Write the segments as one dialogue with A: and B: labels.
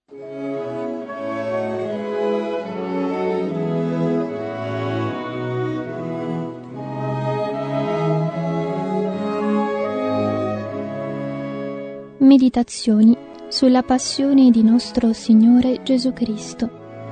A: Meditazioni sulla passione di nostro Signore Gesù Cristo.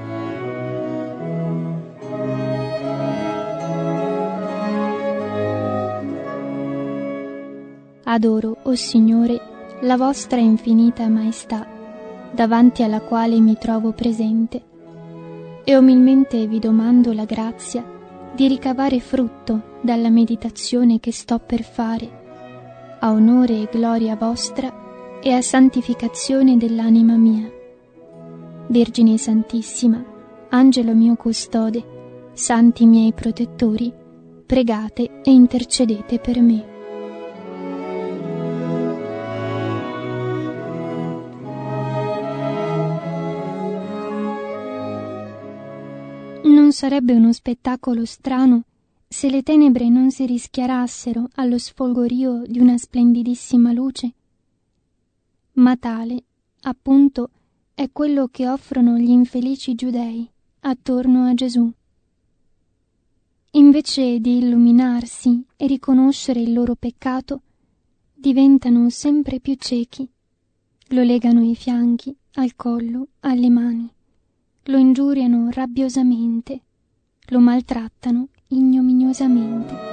A: Adoro, o Signore, la vostra infinita maestà, davanti alla quale mi trovo presente, e umilmente vi domando la grazia di ricavare frutto dalla meditazione che sto per fare, a onore e gloria vostra e a santificazione dell'anima mia. Vergine Santissima, Angelo mio custode, santi miei protettori, pregate e intercedete per me. Non sarebbe uno spettacolo strano se le tenebre non si rischiarassero allo sfolgorio di una splendidissima luce? Ma tale, appunto, è quello che offrono gli infelici giudei attorno a Gesù. Invece di illuminarsi e riconoscere il loro peccato, diventano sempre più ciechi, lo legano ai fianchi, al collo, alle mani, lo ingiuriano rabbiosamente, lo maltrattano ignominiosamente.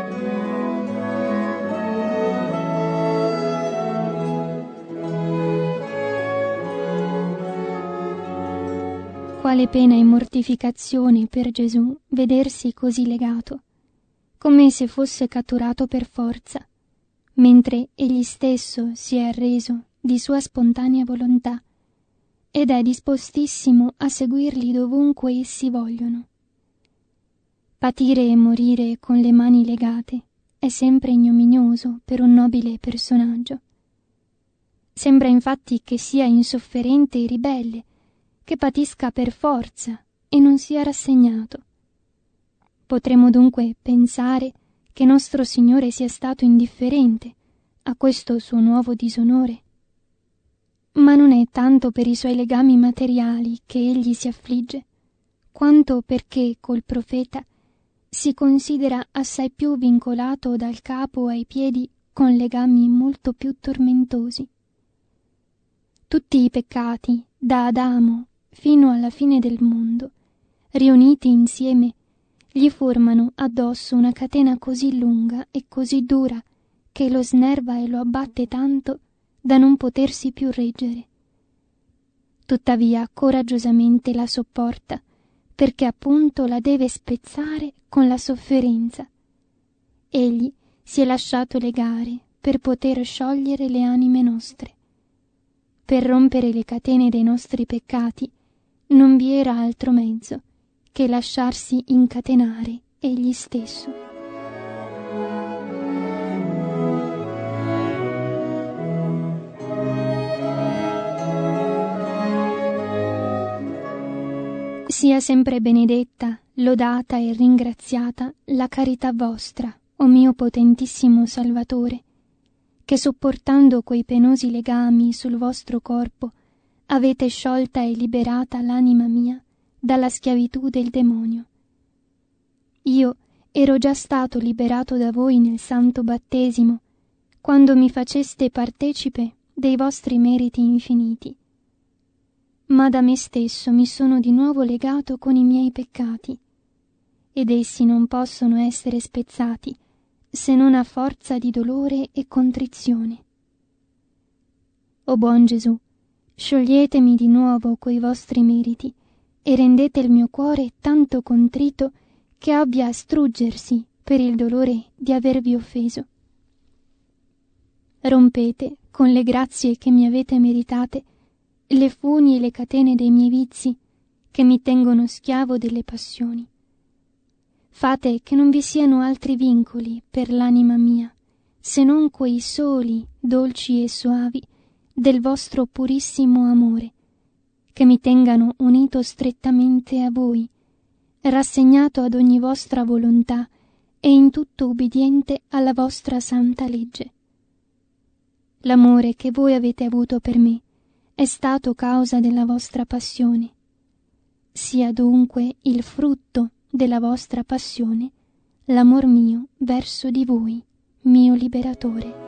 A: Quale pena e mortificazione per Gesù vedersi così legato, come se fosse catturato per forza, mentre egli stesso si è arreso di sua spontanea volontà ed è dispostissimo a seguirli dovunque essi vogliono. Patire e morire con le mani legate è sempre ignominioso per un nobile personaggio. Sembra infatti che sia insofferente e ribelle, che patisca per forza e non sia rassegnato. Potremmo dunque pensare che nostro Signore sia stato indifferente a questo suo nuovo disonore. Ma non è tanto per i suoi legami materiali che egli si affligge, quanto perché col profeta si considera assai più vincolato dal capo ai piedi con legami molto più tormentosi. Tutti i peccati, da Adamo fino alla fine del mondo, riuniti insieme, gli formano addosso una catena così lunga e così dura che lo snerva e lo abbatte tanto da non potersi più reggere. Tuttavia coraggiosamente la sopporta, perché appunto la deve spezzare con la sofferenza. Egli si è lasciato legare per poter sciogliere le anime nostre. Per rompere le catene dei nostri peccati non vi era altro mezzo che lasciarsi incatenare egli stesso. Sia sempre benedetta, lodata e ringraziata la carità vostra, o mio potentissimo Salvatore, che sopportando quei penosi legami sul vostro corpo avete sciolta e liberata l'anima mia dalla schiavitù del demonio. Io ero già stato liberato da voi nel santo battesimo, quando mi faceste partecipe dei vostri meriti infiniti. Ma da me stesso mi sono di nuovo legato con i miei peccati, ed essi non possono essere spezzati se non a forza di dolore e contrizione. O buon Gesù, scioglietemi di nuovo coi vostri meriti e rendete il mio cuore tanto contrito che abbia a struggersi per il dolore di avervi offeso. Rompete, con le grazie che mi avete meritate, le funi e le catene dei miei vizi che mi tengono schiavo delle passioni. Fate che non vi siano altri vincoli per l'anima mia, se non quei soli, dolci e soavi del vostro purissimo amore, che mi tengano unito strettamente a voi, rassegnato ad ogni vostra volontà e in tutto ubbidiente alla vostra santa legge. L'amore che voi avete avuto per me è stato causa della vostra passione. Sia dunque il frutto della vostra passione l'amor mio verso di voi, mio liberatore.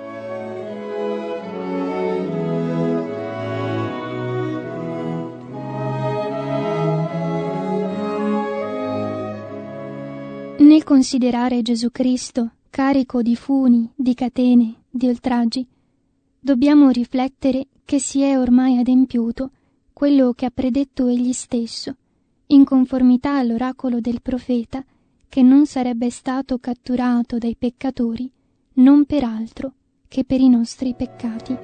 A: Nel considerare Gesù Cristo carico di funi, di catene, di oltraggi, dobbiamo riflettere che si è ormai adempiuto quello che ha predetto egli stesso, in conformità all'oracolo del profeta, che non sarebbe stato catturato dai peccatori non per altro che per i nostri peccati.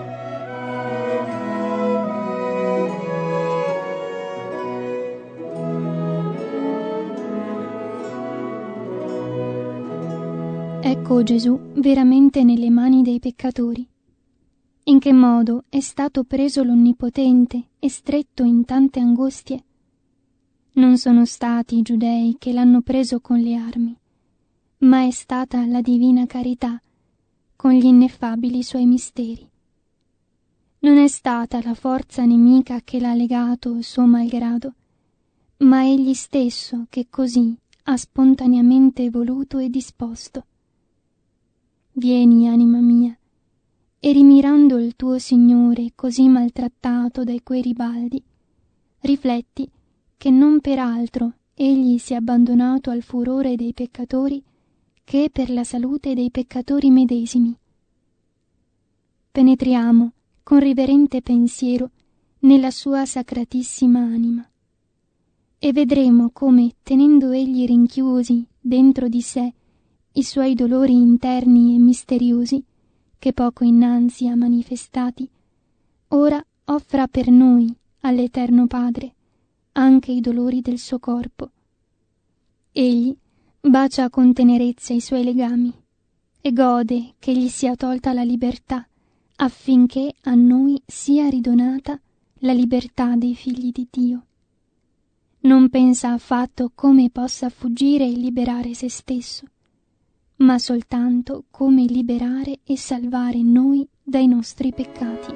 A: Ecco Gesù veramente nelle mani dei peccatori. In che modo è stato preso l'Onnipotente e stretto in tante angustie? Non sono stati i giudei che l'hanno preso con le armi, ma è stata la divina carità con gli ineffabili suoi misteri. Non è stata la forza nemica che l'ha legato suo malgrado, ma egli stesso che così ha spontaneamente voluto e disposto. Vieni, anima mia, e rimirando il tuo Signore così maltrattato dai Queribaldi, rifletti che non per altro egli si è abbandonato al furore dei peccatori che per la salute dei peccatori medesimi. Penetriamo con riverente pensiero nella sua sacratissima anima e vedremo come, tenendo egli rinchiusi dentro di sé i suoi dolori interni e misteriosi, che poco innanzi ha manifestati, ora offra per noi all'Eterno Padre anche i dolori del suo corpo. Egli bacia con tenerezza i suoi legami e gode che gli sia tolta la libertà, affinché a noi sia ridonata la libertà dei figli di Dio. Non pensa affatto come possa fuggire e liberare se stesso, ma soltanto come liberare e salvare noi dai nostri peccati.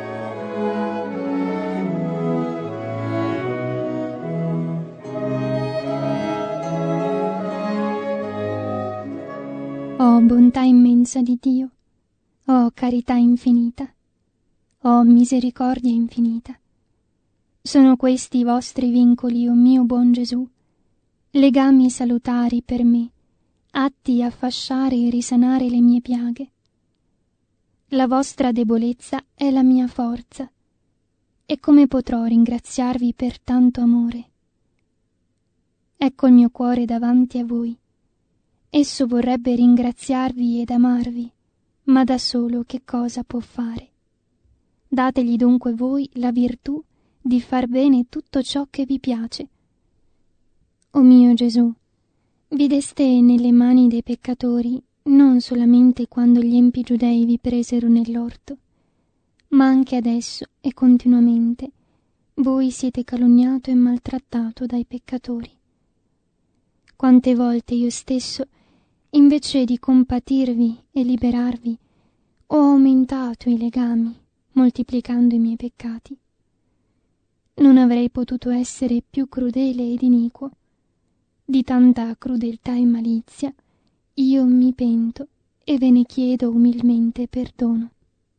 A: Oh bontà immensa di Dio, oh carità infinita, oh misericordia infinita, sono questi i vostri vincoli, o mio buon Gesù, legami salutari per me, atti a fasciare e risanare le mie piaghe. La vostra debolezza è la mia forza, e come potrò ringraziarvi per tanto amore? Ecco il mio cuore davanti a voi. Esso vorrebbe ringraziarvi ed amarvi, ma da solo che cosa può fare? Dategli dunque voi la virtù di far bene tutto ciò che vi piace. O mio Gesù, vi deste nelle mani dei peccatori non solamente quando gli empi giudei vi presero nell'orto, ma anche adesso e continuamente voi siete calunniato e maltrattato dai peccatori. Quante volte io stesso, invece di compatirvi e liberarvi, ho aumentato i legami, moltiplicando i miei peccati. Non avrei potuto essere più crudele ed iniquo. Di tanta crudeltà e malizia io mi pento e ve ne chiedo umilmente perdono.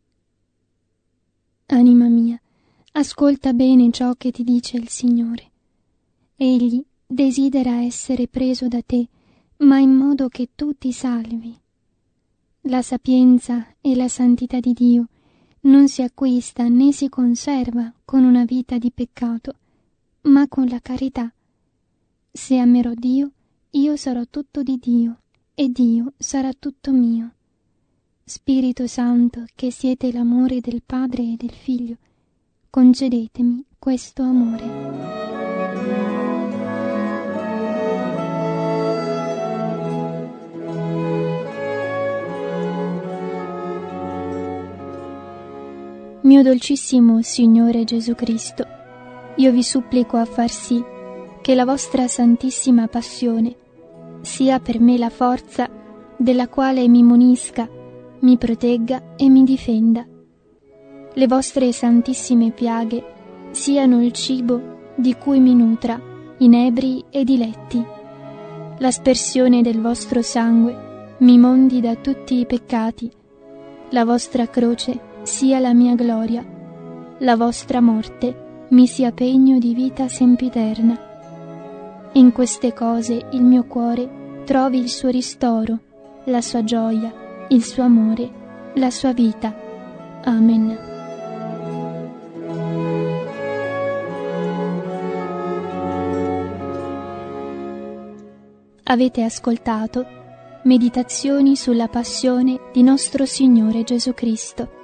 A: Anima mia, ascolta bene ciò che ti dice il Signore. Egli desidera essere preso da te, ma in modo che tu ti salvi. La sapienza e la santità di Dio non si acquista né si conserva con una vita di peccato, ma con la carità. Se amerò Dio, io sarò tutto di Dio, e Dio sarà tutto mio. Spirito Santo, che siete l'amore del Padre e del Figlio, concedetemi questo amore. Mio dolcissimo Signore Gesù Cristo, io vi supplico a far sì che la vostra santissima passione sia per me la forza della quale mi munisca, mi protegga e mi difenda. le vostre santissime piaghe siano il cibo di cui mi nutra, inebri e diletti. L'aspersione del vostro sangue mi mondi da tutti i peccati. La vostra croce sia la mia gloria. La vostra morte mi sia pegno di vita sempiterna. In queste cose il mio cuore trovi il suo ristoro, la sua gioia, il suo amore, la sua vita. Amen. Avete ascoltato Meditazioni sulla passione di nostro Signore Gesù Cristo,